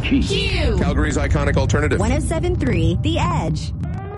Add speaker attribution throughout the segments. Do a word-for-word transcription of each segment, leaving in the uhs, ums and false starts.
Speaker 1: Q. Calgary's iconic alternative.
Speaker 2: one oh seven point three The Edge.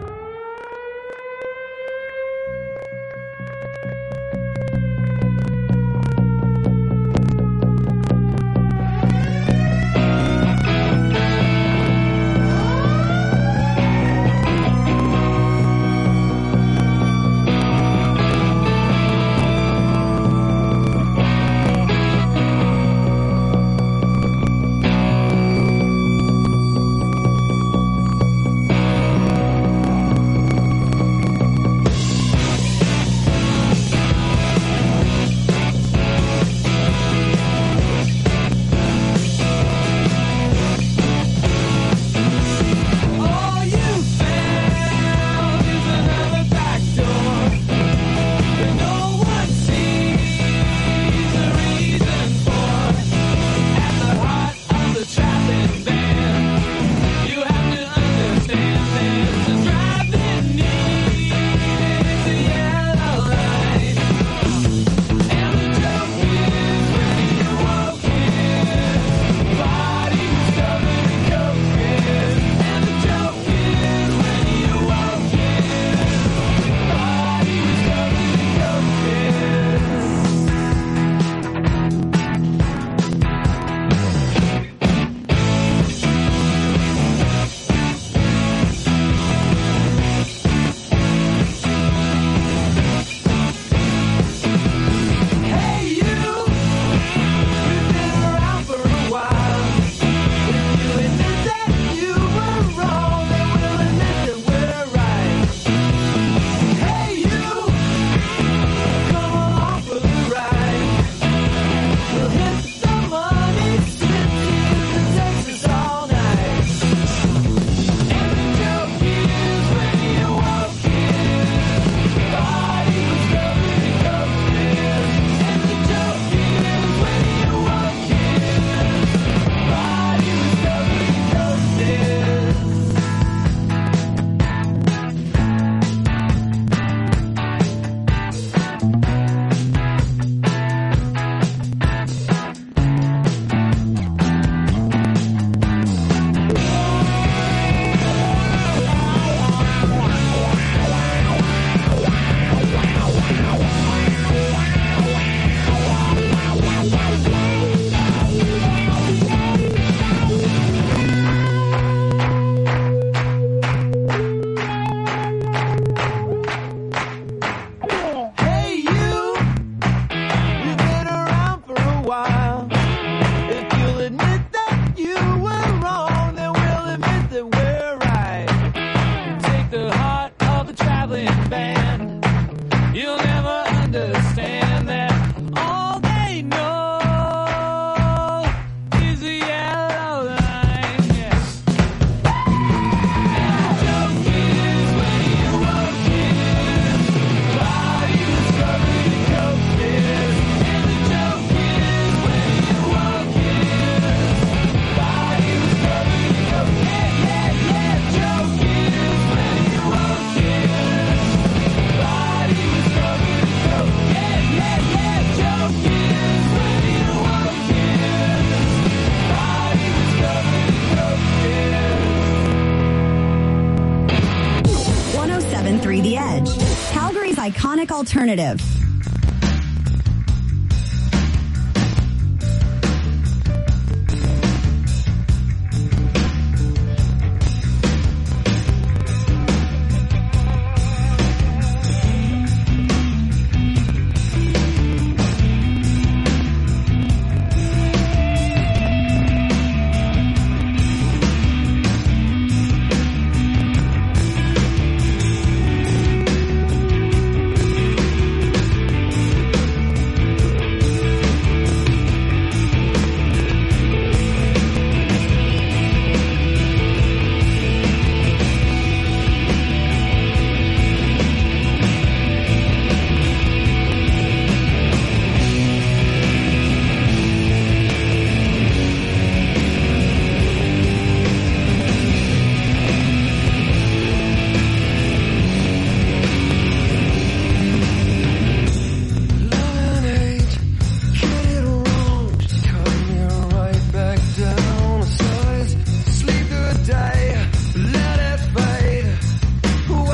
Speaker 2: The Edge, Calgary's iconic alternative.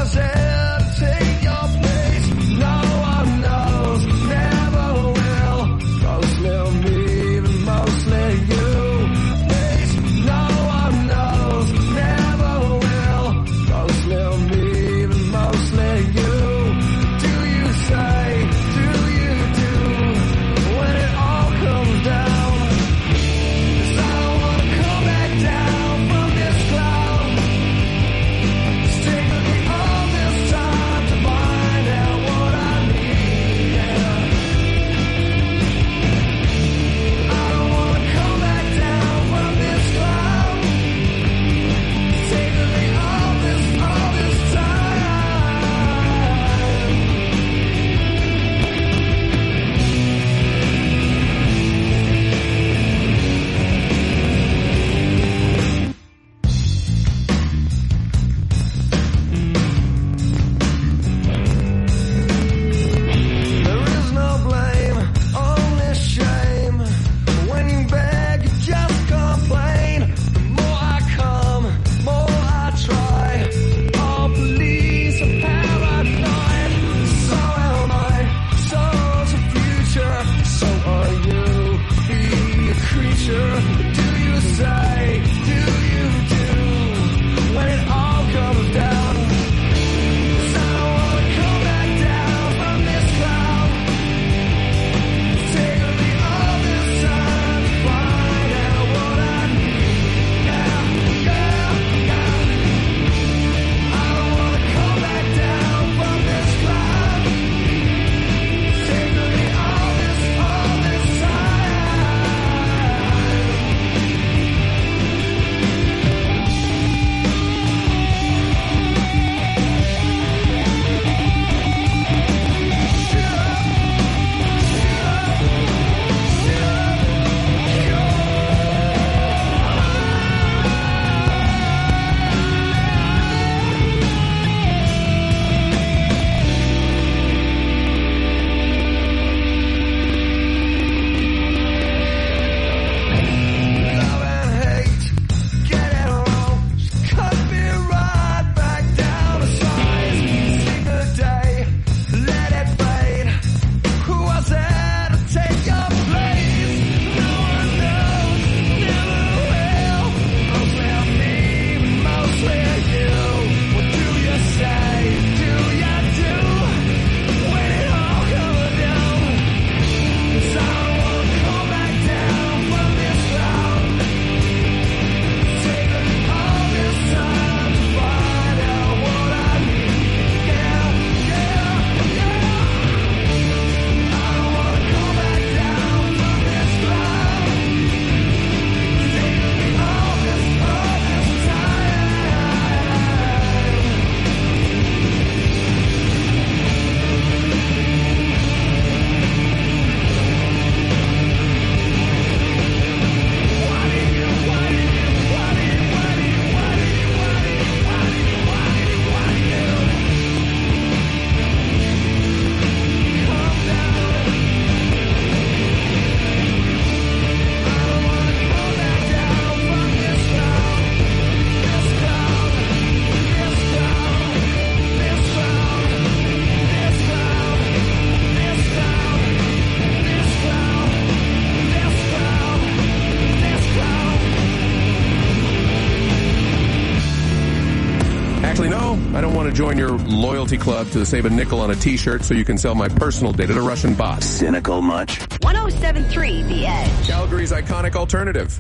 Speaker 1: join your loyalty club to save a nickel on a t-shirt so you can sell my personal data to Russian bots.
Speaker 3: Cynical much?
Speaker 2: one oh seven point three The Edge.
Speaker 1: Calgary's iconic alternative.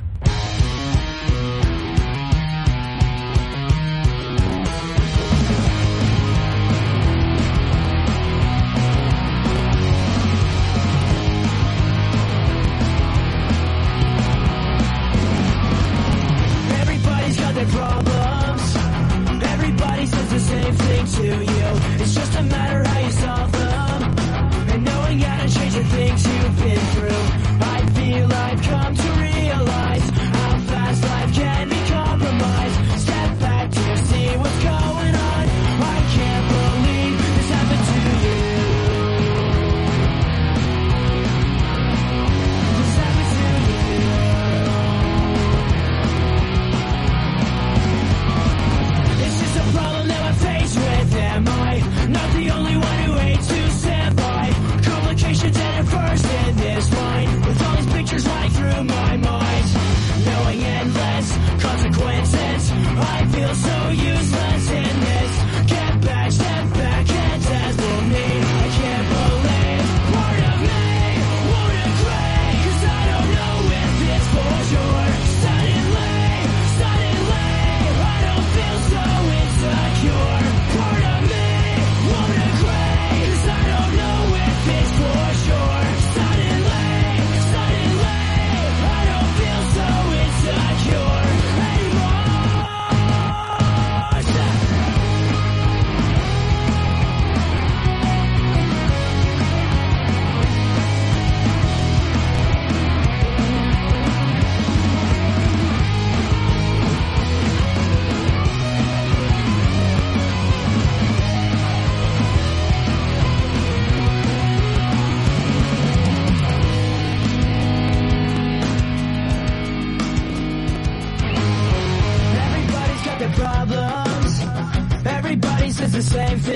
Speaker 4: Everybody's got their problems. Everybody says the same thing to you. It's just a matter how you solve them. And knowing how to change the things you've been through. I feel I've come to realize how fast life can be compromised. Step back to see what's going on. I can't believe this happened to you. This happened to you. It's just a problem that I face with them.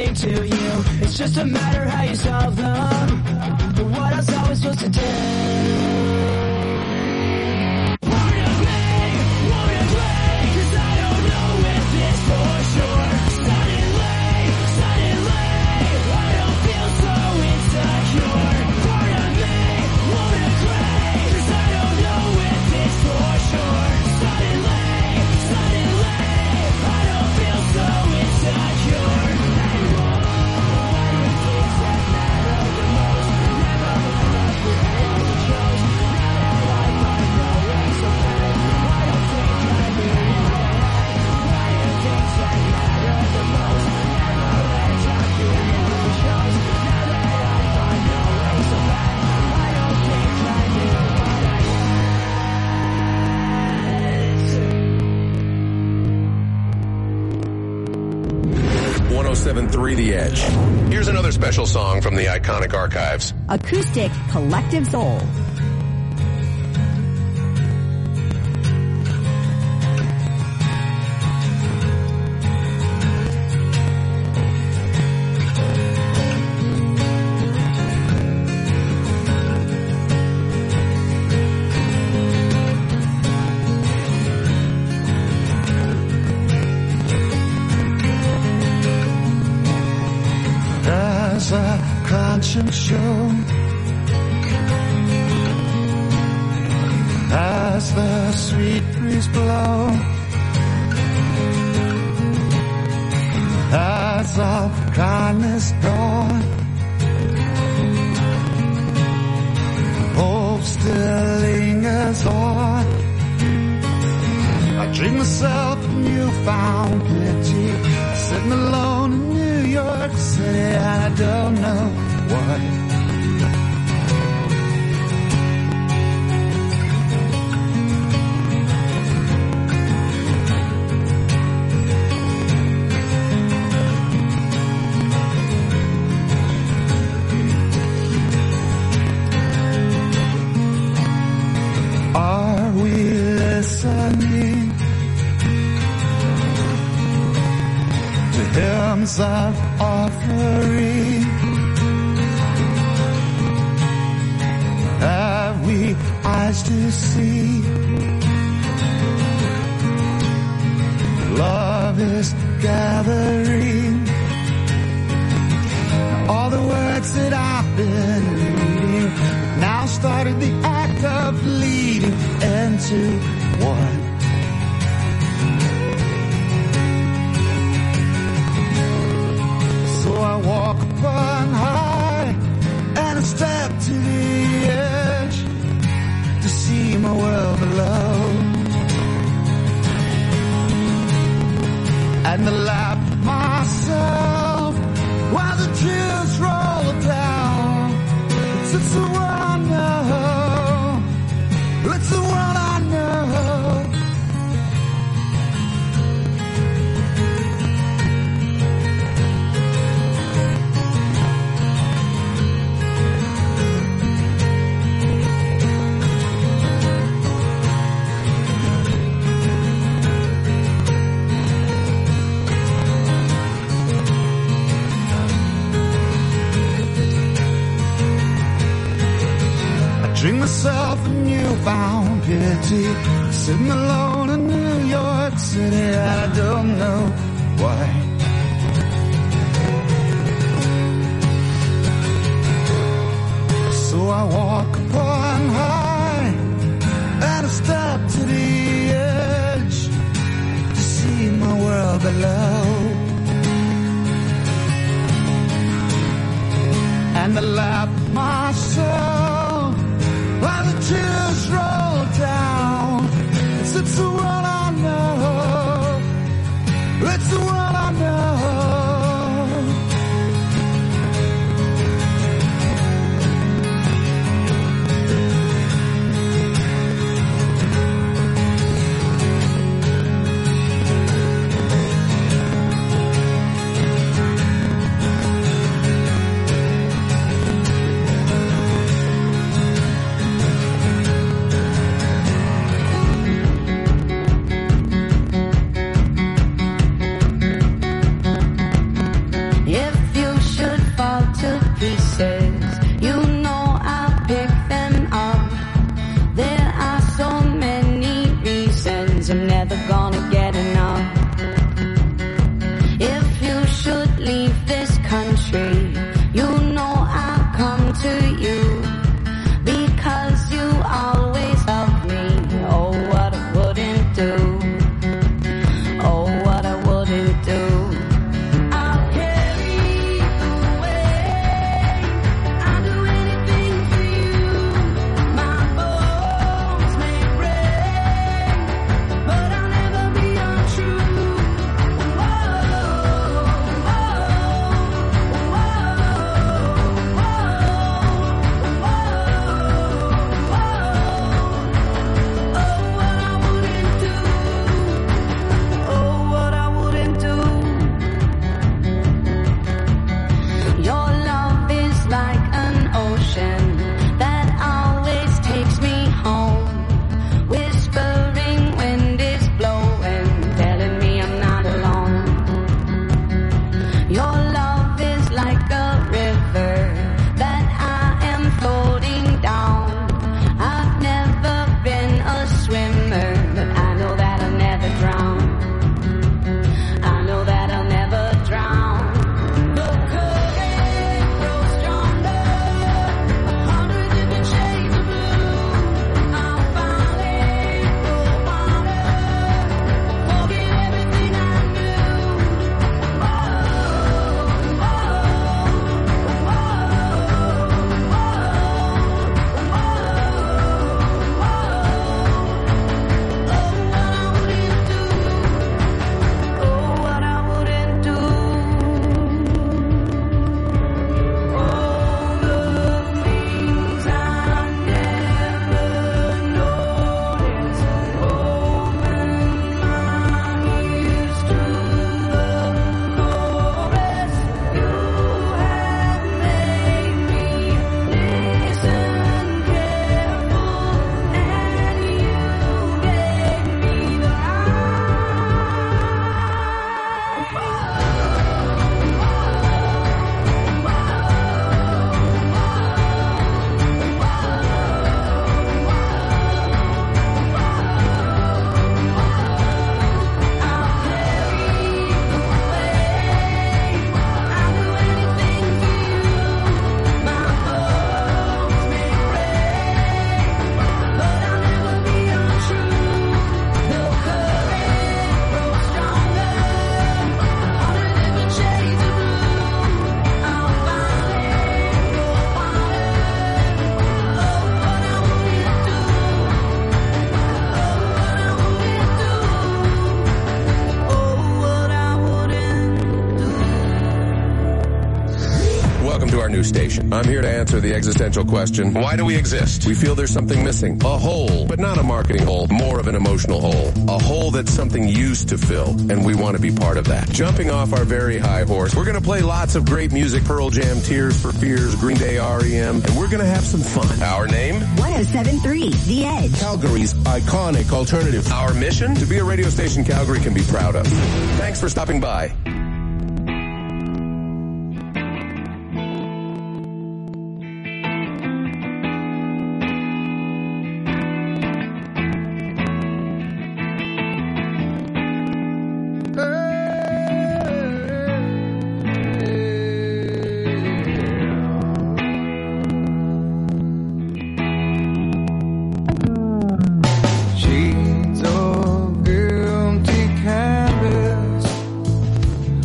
Speaker 4: thing to you. It's just a matter how you solve them. But what else are we supposed to do?
Speaker 1: one oh seven point three The Edge. Here's another special song from the Iconic Archives.
Speaker 2: Acoustic Collective Soul.
Speaker 3: Show as the sweet breeze blow, as all kindness gone, hope still lingers on. I dream myself a newfound pity, sitting alone in New York City, and I don't know why. Are we listening to hymns of offering? Have we eyes to see? Love is gathering. All the words that I've been reading now started the act of leading into one. So I walk upon high and I step to the edge to see my world below, and I laugh myself while the tears roll down. It's, it's the world I know. It's the world I know. Drink myself a newfound pity, sitting alone in New York City, I don't know why. So I walk upon high and I step to the edge to see my world below, and I laugh myself while the tears roll down. It's, it's the world I know. It's the world I know.
Speaker 1: welcome to our new station. I'm here to answer the existential question, why do we exist? We feel there's something missing. A hole, but not a marketing hole, more of an emotional hole. A hole that something used to fill, and we want to be part of that. Jumping off our very high horse, we're going to play lots of great music, Pearl Jam, Tears for Fears, Green Day, R E M, and we're going to have some fun. Our name?
Speaker 2: one oh seven point three The Edge.
Speaker 1: Calgary's iconic alternative. Our mission? To be a radio station Calgary can be proud of. Thanks for stopping by.
Speaker 3: Shades of empty canvas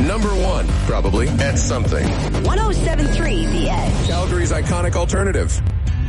Speaker 1: Number one, probably, at something.
Speaker 2: one oh seven point three The Edge.
Speaker 1: Calgary's iconic alternative.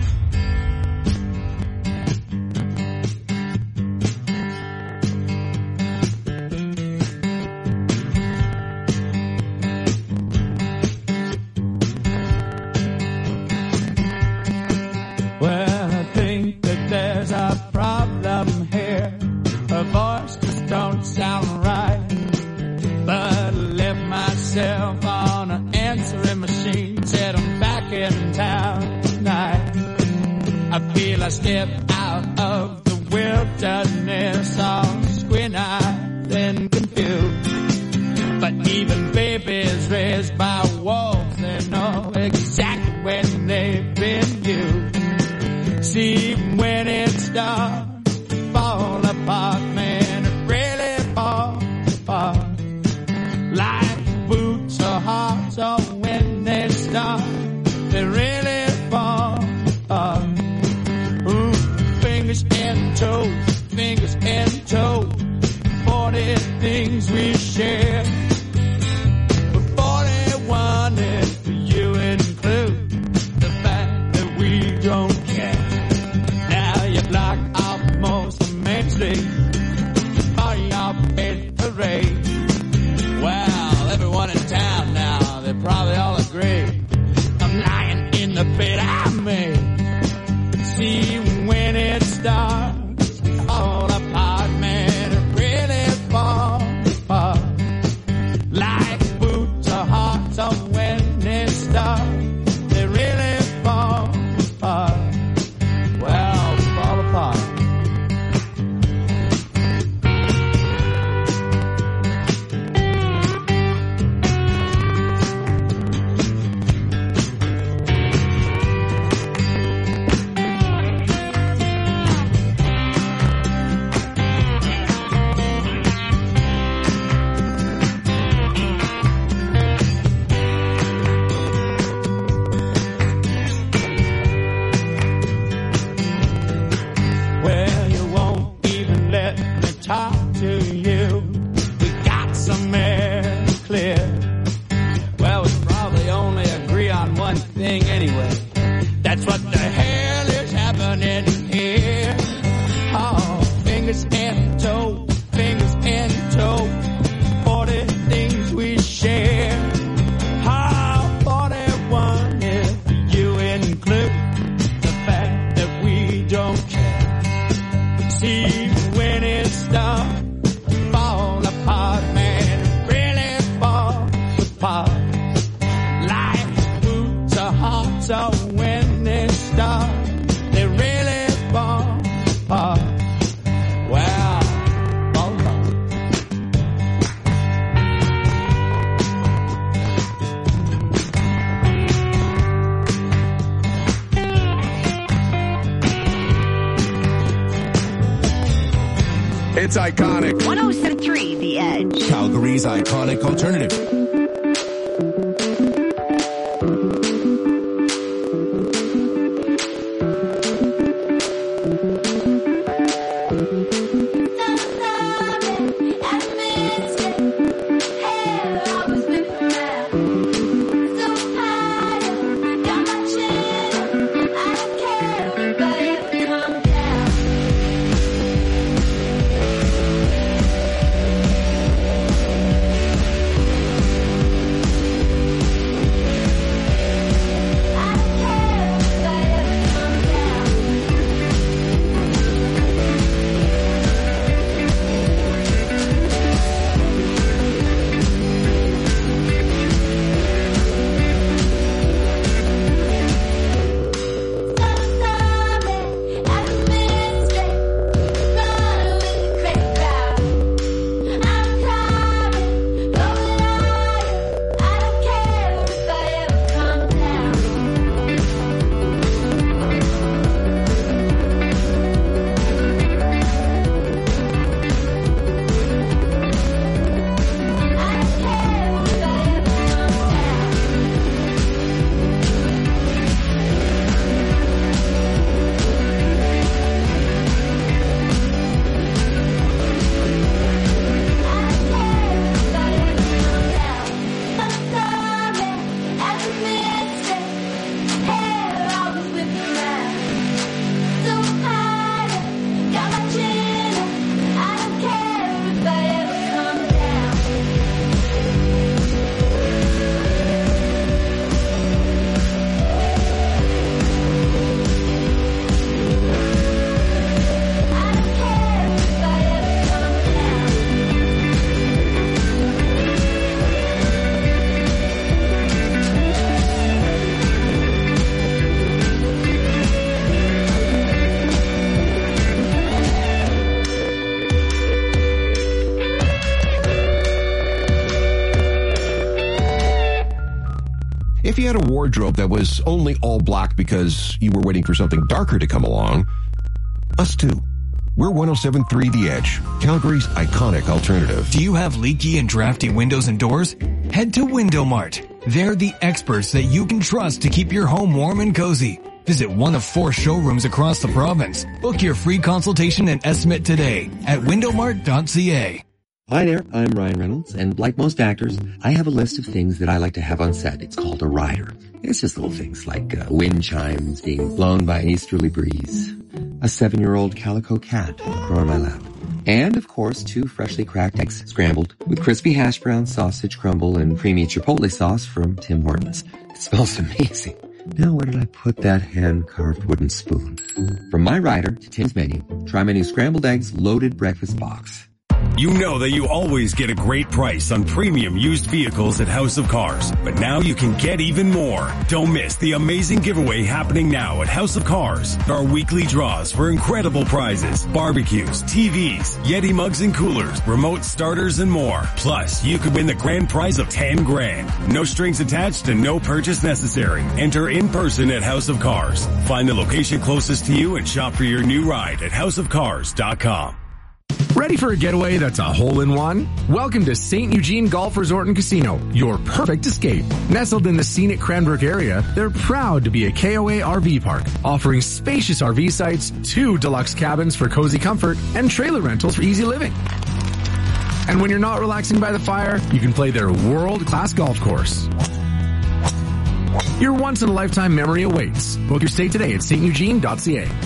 Speaker 3: Well, I think that there's a problem here. Her voice just don't sound right. But I left myself on an answering machine. Said I'm back in town tonight. I feel I step out of the wilderness, all squint-eyed and confused. But even babies raised by wolves, they know exactly when they've been used. See, when it starts to fall apart, man, it really falls apart. Like boots or hearts, or when they start, they really fall apart. Ooh, fingers and toes, fingers and toes, forty things we share. But forty-one if you include the fact that we don't care. Now you block off most of Main Street, party off in parade. Well, everyone in town now, they probably all agree I'm lying in the bed I made. See, when it starts to fall apart, man, it really falls apart. Like boots or hearts, or when they start, they really fall apart. Well, fall apart. Well, you won't even let me talk to you. We got some air to clear. Well, we probably only agree on one thing anyway. That's what the hell is happening here. Oh, fingers and toes, fingers and toes, forty things we share. Oh, forty-one if you include the fact that we don't care. See, when it starts to fall apart, man, it really falls apart. Like boots or hearts, or when they start, they really fall apart. Well, fall apart.
Speaker 1: It's iconic.
Speaker 2: one oh seven point three The Edge.
Speaker 1: Calgary's iconic alternative. if you had a wardrobe that was only all black because you were waiting for something darker to come along, us too. We're one oh seven point three The Edge, Calgary's iconic alternative.
Speaker 5: Do you have leaky and drafty windows and doors? Head to Window Mart. They're the experts that you can trust to keep your home warm and cozy. Visit one of four showrooms across the province. Book your free consultation and estimate today at window mart dot c a.
Speaker 6: Hi there, I'm Ryan Reynolds, and like most actors, I have a list of things that I like to have on set. It's called a rider. It's just little things like uh, wind chimes being blown by an easterly breeze, a seven-year-old calico cat growing on my lap, and, of course, two freshly cracked eggs scrambled with crispy hash brown sausage crumble and creamy chipotle sauce from Tim Hortons. It smells amazing. Now, where did I put that hand-carved wooden spoon? From my rider to Tim's menu, try my new scrambled eggs loaded breakfast box.
Speaker 7: You know that you always get a great price on premium used vehicles at House of Cars, but now you can get even more. Don't miss the amazing giveaway happening now at House of Cars. There are weekly draws for incredible prizes, barbecues, T Vs, Yeti mugs and coolers, remote starters, and more. Plus, you could win the grand prize of ten grand. No strings attached and no purchase necessary. Enter in person at House of Cars. Find the location closest to you and shop for your new ride at house of cars dot com.
Speaker 8: Ready for a getaway that's a hole-in-one? Welcome to Saint Eugene Golf Resort and Casino, your perfect escape. Nestled in the scenic Cranbrook area, they're proud to be a K O A R V park, offering spacious R V sites, two deluxe cabins for cozy comfort, and trailer rentals for easy living. And when you're not relaxing by the fire, you can play their world-class golf course. Your once-in-a-lifetime memory awaits. Book your stay today at saint eugene dot c a.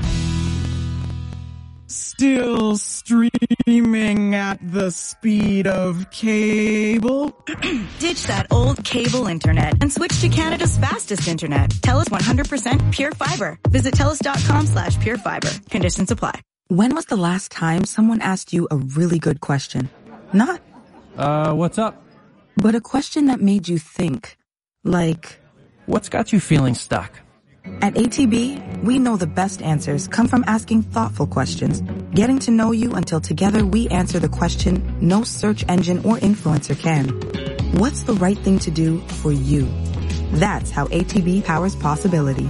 Speaker 9: Still streaming at the speed of cable?
Speaker 2: Ditch that old cable internet and switch to Canada's fastest internet. TELUS one hundred percent Pure Fiber. Visit telus dot com slash pure fiber. Conditions apply.
Speaker 10: When was the last time someone asked you a really good question? Not,
Speaker 9: Uh, what's up?
Speaker 10: but a question that made you think. Like,
Speaker 9: What's got you feeling stuck?
Speaker 10: at A T B, we know the best answers come from asking thoughtful questions, getting to know you until together we answer the question no search engine or influencer can. What's the right thing to do for you? That's how A T B powers possibility.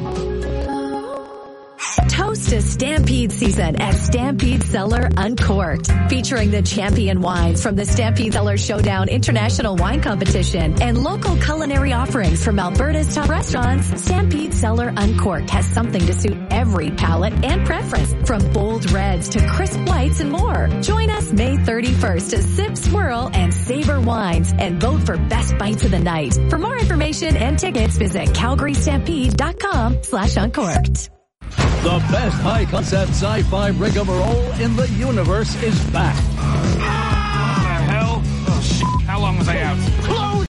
Speaker 11: Toast to Stampede season at Stampede Cellar Uncorked, featuring the champion wines from the Stampede Cellar Showdown International Wine Competition and local culinary offerings from Alberta's top restaurants. Stampede Cellar Uncorked has something to suit every palate and preference, from bold reds to crisp whites and more. Join us May thirty-first to sip, swirl, and savor wines and vote for best bites of the night. For more information and tickets, visit calgary stampede dot com slash uncorked.
Speaker 12: The best high-concept sci-fi rigmarole in the universe is back.
Speaker 13: What the hell? Oh, shit. How long was I out? Close!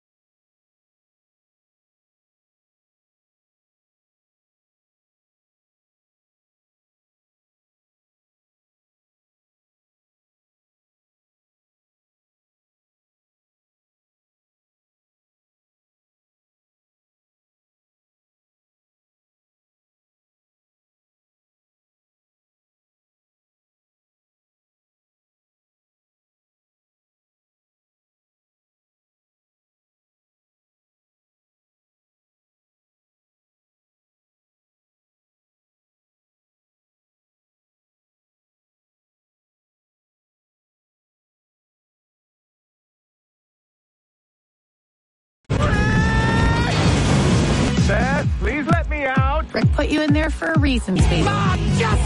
Speaker 13: Seth, please let me out.
Speaker 14: Rick put you in there for a reason, Steve.
Speaker 13: Mom, justice!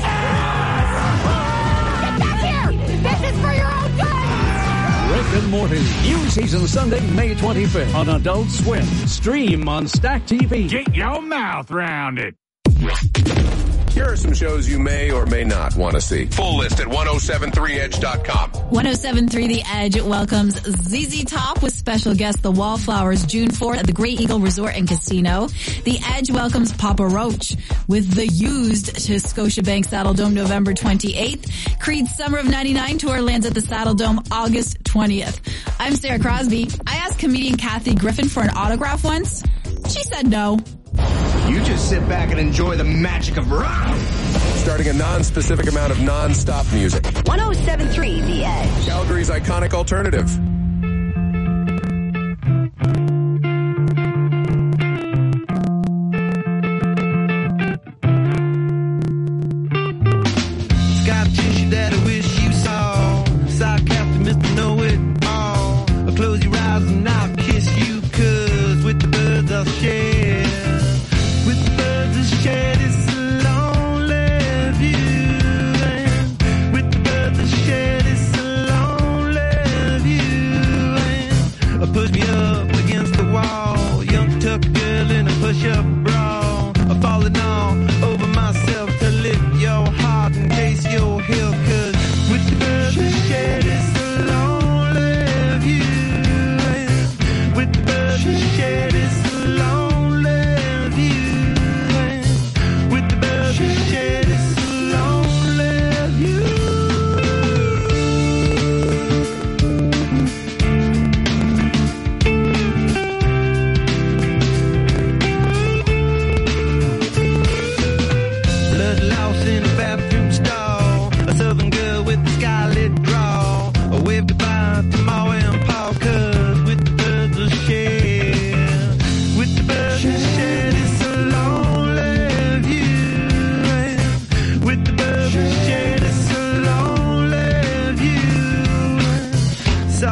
Speaker 13: Get down here! This is for your own good!
Speaker 12: Rick and Morty, new season Sunday, May twenty-fifth on Adult Swim. Stream on Stack T V.
Speaker 13: Get your mouth round it.
Speaker 1: Here are some shows you may or may not want to see. Full list at ten seventy-three edge dot com.
Speaker 15: ten seventy-three The Edge welcomes Z Z Top with special guest The Wallflowers June fourth at the Great Eagle Resort and Casino. The Edge welcomes Papa Roach with The Used to Scotiabank Saddle Dome November twenty-eighth. Creed's Summer of ninety-nine tour lands at the Saddle Dome August twentieth. I'm Sarah Crosby. I asked comedian Kathy Griffin for an autograph once. She said no.
Speaker 16: You just sit back and enjoy the magic of rock.
Speaker 1: Starting a non-specific amount of non-stop music.
Speaker 2: ten seventy-three The Edge.
Speaker 1: Calgary's iconic alternative.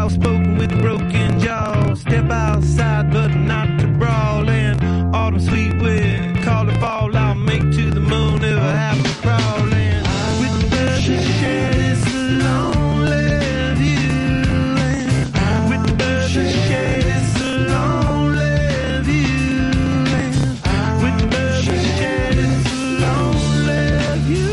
Speaker 17: soft-spoken with a broken jaw. Step outside, but not to brawl. And autumn sweet wind, call it fall. I'll make to the moon if I have to crawl. And with the birds that shed, it's a lonely view. And with the birds that shed, it's a lonely view. And with the birds that shed, it's a lonely view.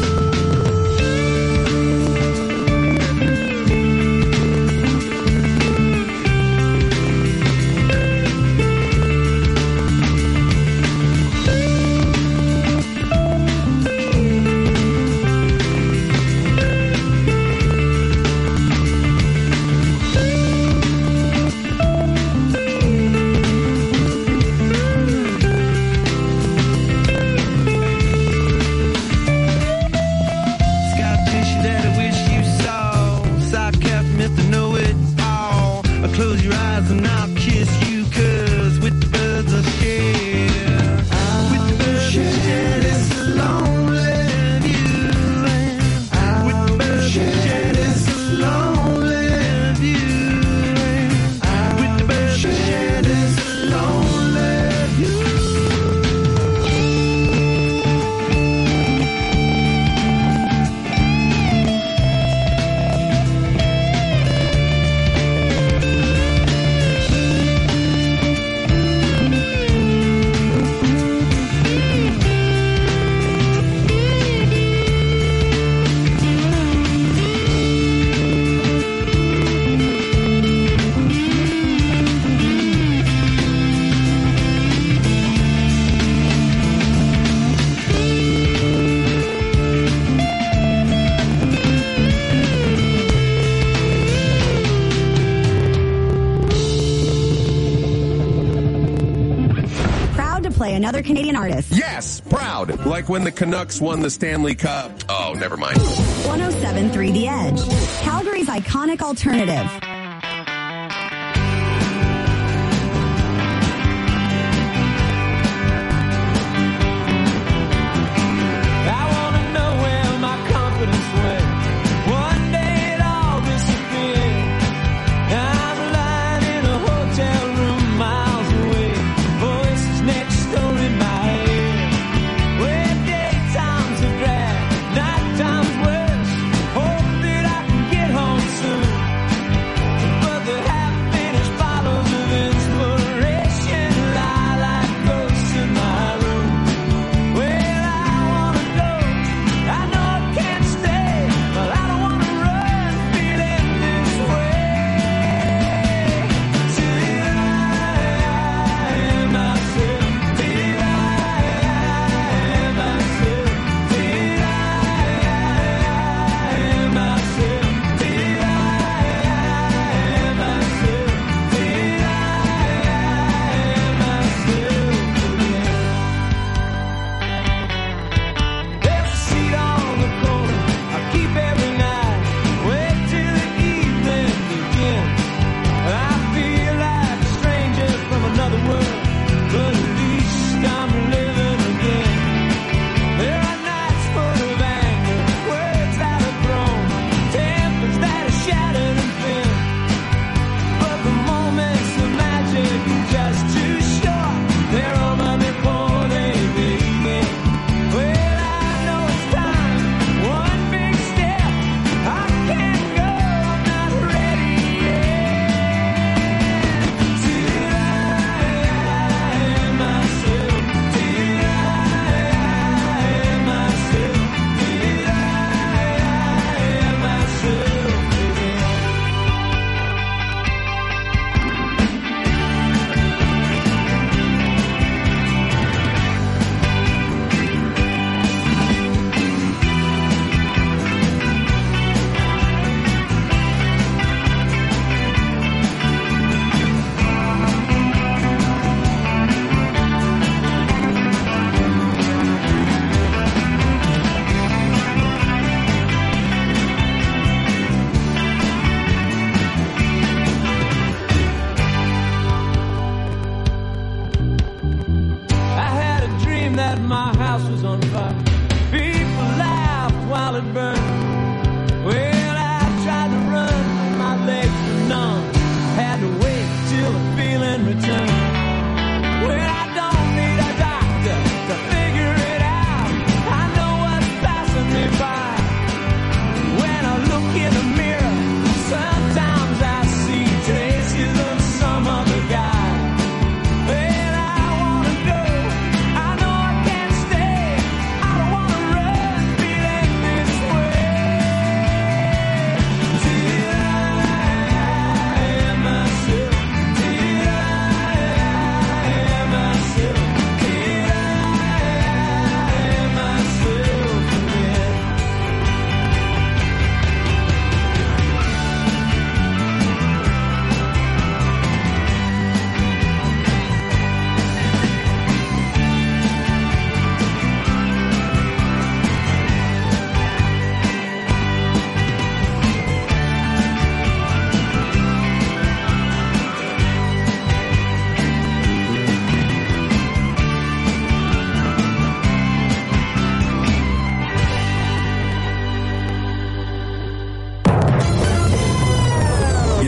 Speaker 17: Close your eyes and I'll kiss you, cause with the birds of share, with the birds of share, it's a lonely view. And with the birds of share, it's a lonely view. And with the birds of share, it's a lonely view.
Speaker 18: Another Canadian artist.
Speaker 1: Yes, proud. Like when the Canucks won the Stanley Cup. Oh, never mind.
Speaker 18: one oh seven point three The Edge. Calgary's iconic alternative.
Speaker 17: Night time's worse. Hope that I can get home soon.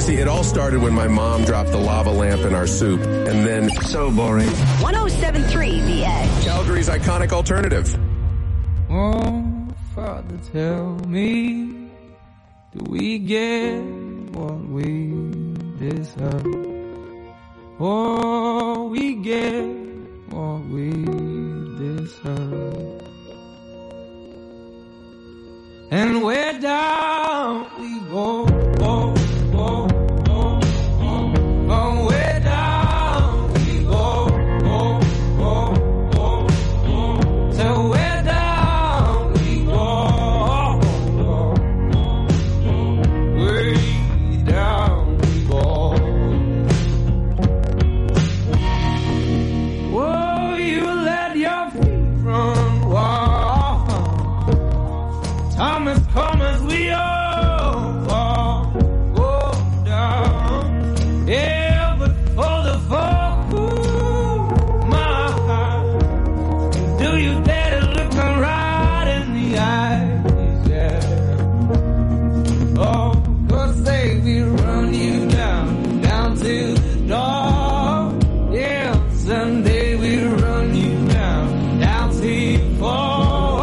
Speaker 1: see, it all started when my mom dropped the lava lamp in our soup, and then...
Speaker 19: So boring.
Speaker 18: one oh seven point three The Edge.
Speaker 1: Calgary's iconic alternative.
Speaker 9: Oh, Father, tell me, do we get what we deserve? Oh, we get what we deserve. And where down we go, go, go, go, go. Oh, where down we go, go, go, go, go. So where down we go, go, go. Way down we go. Oh, you let your feet run wild. Time has come as we all fall, go down. Yeah, but for the fall, ooh, my heart, do you dare to look me right in the eyes? Yeah. Oh, 'cause they will run you down, down to the door. Yeah, someday we'll run you down, down to you fall.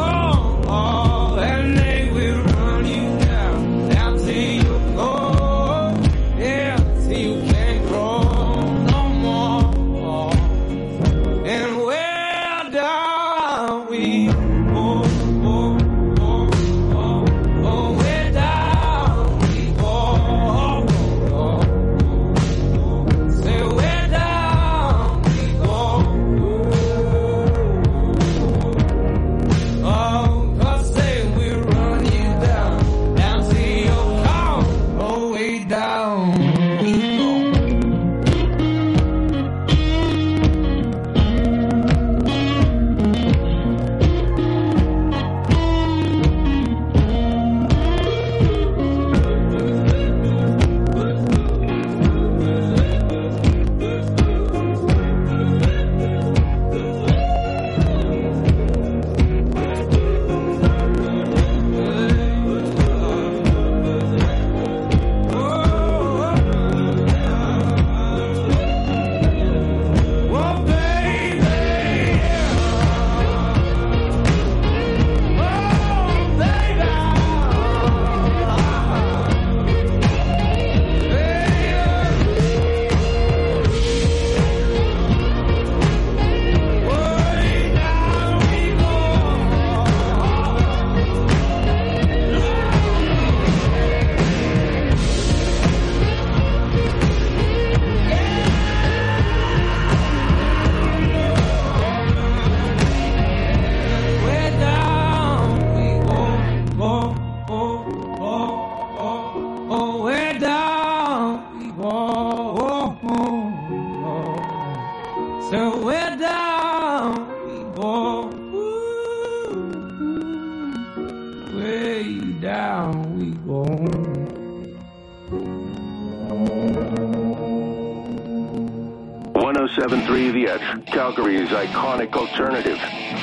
Speaker 1: one oh seven point three The Edge, Calgary's iconic alternative.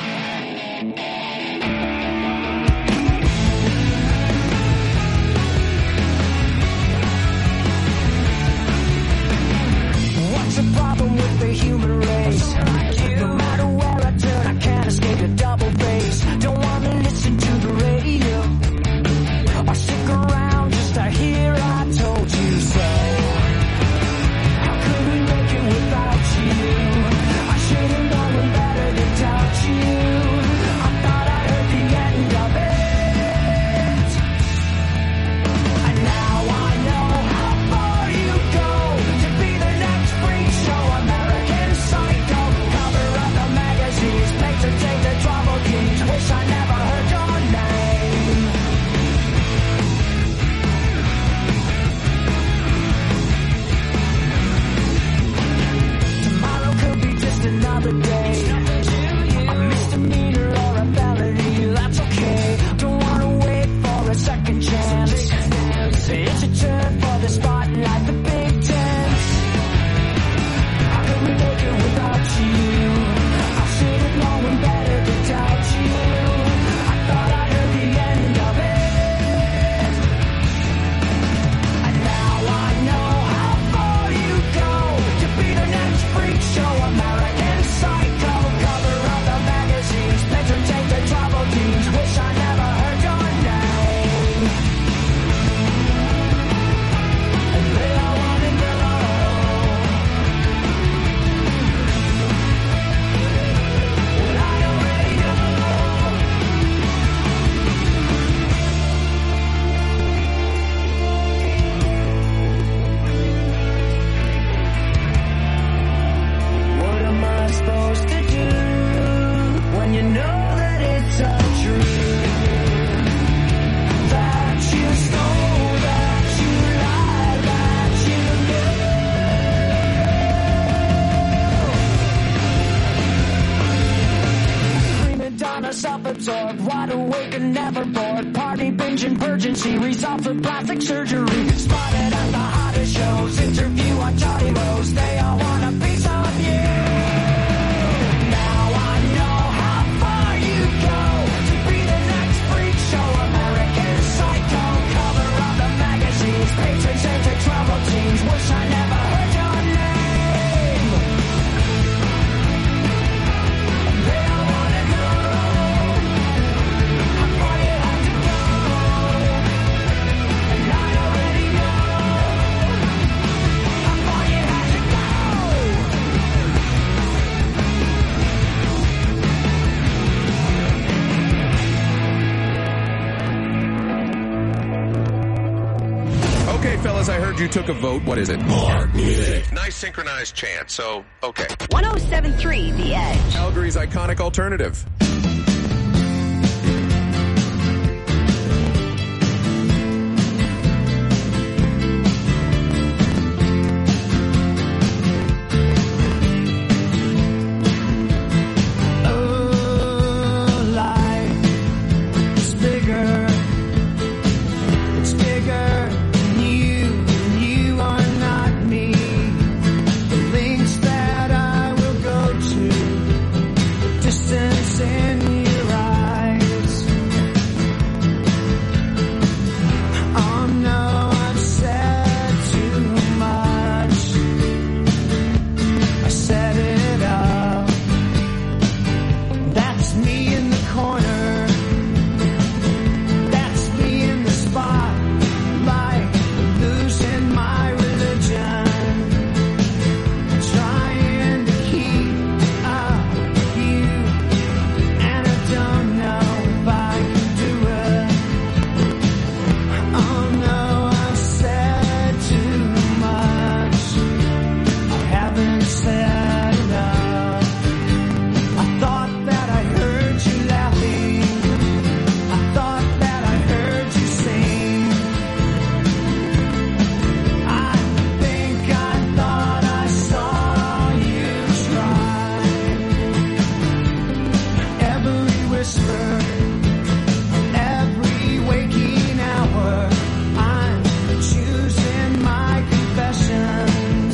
Speaker 4: What's the problem with the human race? No matter where I turn, I can't escape your double bass. Don't want to listen to the radio or stick around just to hear I told you so. How could we make it without you? I should have known better than doubt you. I thought I heard the end of it, and now I know how far you go to be the next freak show, American Psycho. like a neverboard. Party binging, purging, series off for plastic surgery. Spotted at the hottest shows, interview on Johnny Rose. They all want a piece of you. Now I know how far you go to be the next freak show. American Psycho, cover of the magazines. Patron saint to troubled teens. Wish I never heard your name. They all wanna know how far you have to go. And I already know how far you have to go.
Speaker 1: Okay, fellas, I heard you took a vote. What is it? More music. Nice synchronized chant, so, okay.
Speaker 18: one oh seven point three The Edge.
Speaker 1: Calgary's iconic alternative.
Speaker 4: Oh, life is bigger. It's bigger than you, and you are not me. The links that I will go to, the distance in your eyes. Oh no, I've said too much. I set it up. That's me in the corner. That's me in the spotlight, losing my religion, trying to keep up with you, and I don't know if I can do it. Oh no, I've said too much. I haven't said enough. I thought that I heard you laughing. I thought that I heard you sing. I think I thought I saw you try. Every whisper, every waking hour, I'm choosing my confessions,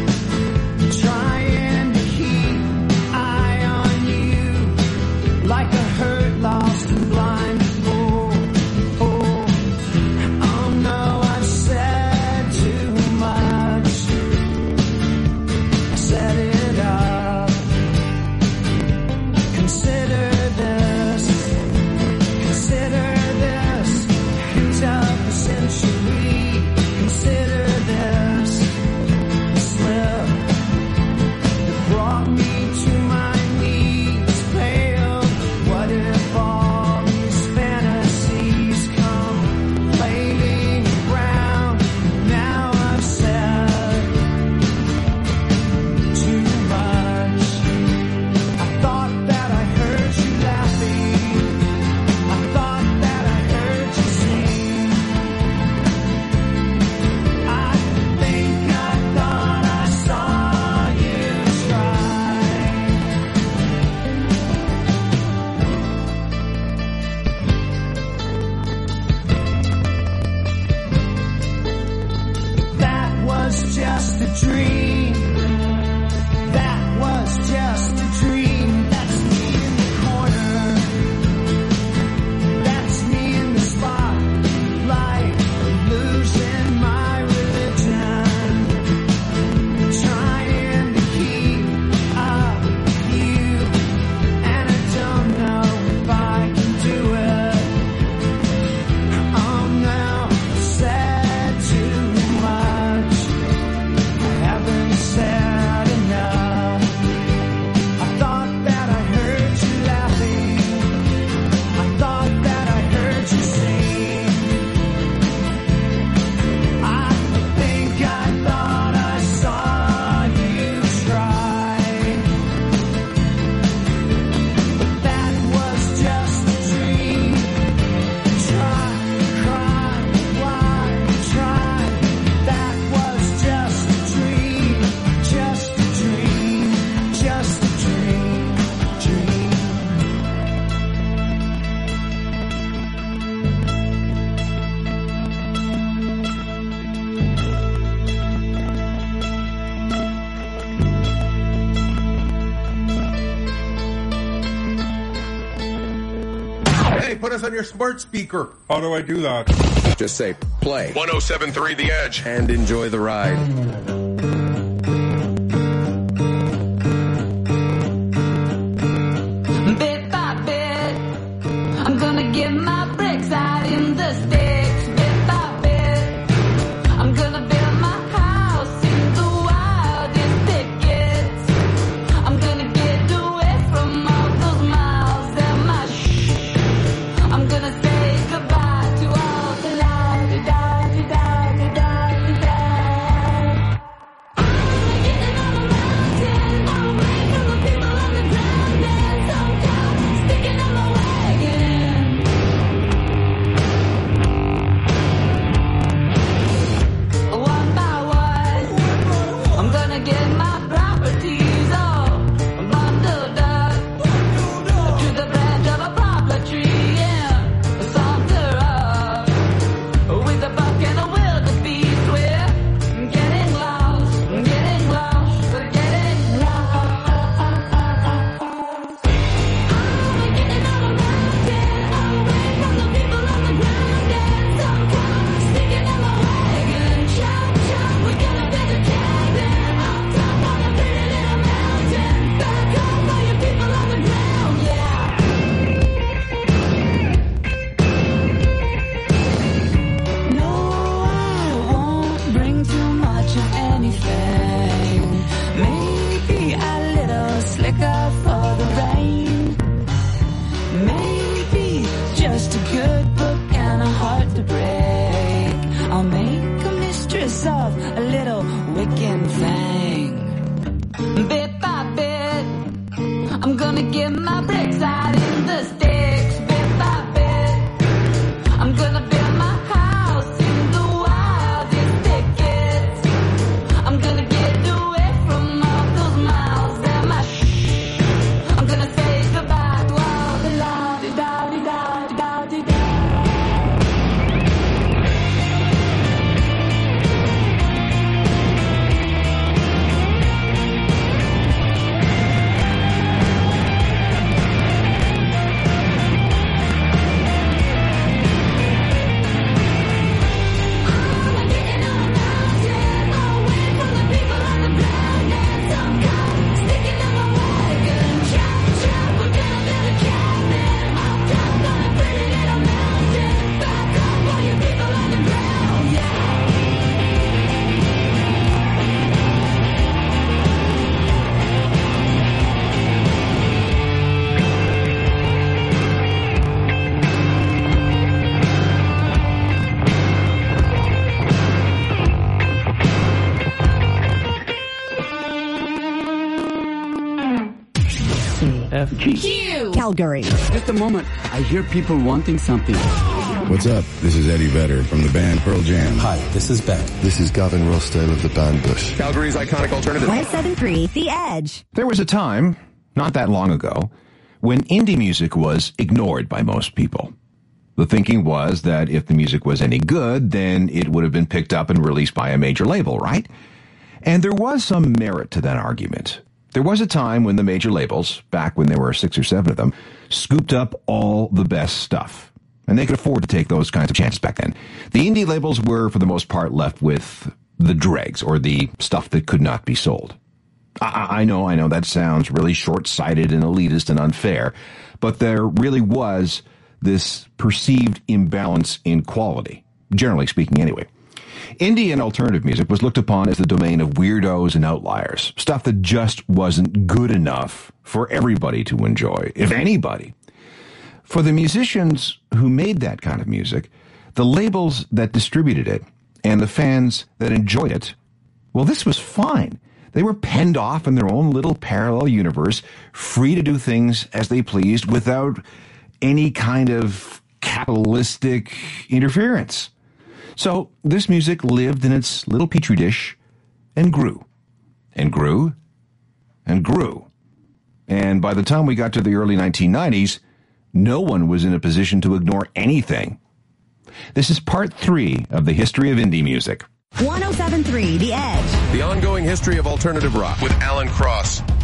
Speaker 4: trying to keep eye on you, like a hurt, lost and blind. Oh, oh, oh no, I've said too much. I set it up. Consider this, consider this, hint of the century. Consider this slip that brought me to my knees, pale. What if all these fantasies come flailing around? Now I've said too much. I thought that I heard you laughing. I thought that I heard you sing. I think I thought I saw you try. That was just a dream. That was just a dream. That's me in the corner. That's me in the spotlight, losing my religion, trying to keep up with you, and I don't know if I can do it. Oh no, I said too much. I haven't
Speaker 1: us on your smart speaker.
Speaker 13: How do I do that?
Speaker 1: Just say play. one oh seven point three The Edge. And enjoy the ride.
Speaker 19: Bit by bit, I'm gonna get my bricks out in the sticks. Bit by bit, I'm gonna build my house in the wildest thickets. I'm gonna get away from all those miles and my shh. I'm gonna say goodbye to all the la-di-da-di-da-di-da-di-da. I'm getting on a mountain, away from the people on the ground, and some cow sticking on my wagon. One by one, I'm gonna get my properties all bundled up to the branch of a poplar tree and saunter up with a buck and a wildebeest. We're getting lost, getting lost, we're getting lost. I'm getting on a mountain, away from the people on the ground, and some cow sticking in my wagon. Chop, chop, we're gonna build a cabin up top on a pretty little mountain. Back up all you people on the ground, yeah. No, I won't bring too much of anything. Maybe a little slicker for the rain. Maybe just a good book and a heart to break. I'll make a mistress of a little wicked thing. Bit by bit, I'm gonna get my bricks out in the sticks. Bit by bit, I'm gonna build my house in the wildest thickets. I'm gonna get away from all those miles and my shh. I'm gonna say goodbye to all the la-di-da-di-da-di-da-di-da.
Speaker 12: F G.
Speaker 15: Q.
Speaker 18: Calgary.
Speaker 12: Just a moment. I hear people wanting something.
Speaker 20: What's up? This is Eddie Vedder from the band Pearl Jam.
Speaker 21: Hi, this is Beck.
Speaker 20: This is Gavin Rossdale of the band Bush.
Speaker 1: Calgary's iconic alternative.
Speaker 18: one seven three The Edge.
Speaker 22: There was a time, not that long ago, when indie music was ignored by most people. The thinking was that if the music was any good, then it would have been picked up and released by a major label, right? And there was some merit to that argument. There was a time when the major labels, back when there were six or seven of them, scooped up all the best stuff. And they could afford to take those kinds of chances back then. The indie labels were, for the most part, left with the dregs, or the stuff that could not be sold. I, I know, I know, that sounds really short-sighted and elitist and unfair, but there really was this perceived imbalance in quality, generally speaking anyway. Indie and alternative music was looked upon as the domain of weirdos and outliers, stuff that just wasn't good enough for everybody to enjoy, if anybody. For the musicians who made that kind of music, the labels that distributed it, and the fans that enjoyed it, well, this was fine. They were penned off in their own little parallel universe, free to do things as they pleased without any kind of capitalistic interference. So this music lived in its little petri dish and grew, and grew, and grew. And by the time we got to the early nineteen nineties, no one was in a position to ignore anything. This is part three of the history of indie music.
Speaker 18: one oh seven point three The Edge.
Speaker 1: The ongoing history of alternative rock with Alan Cross.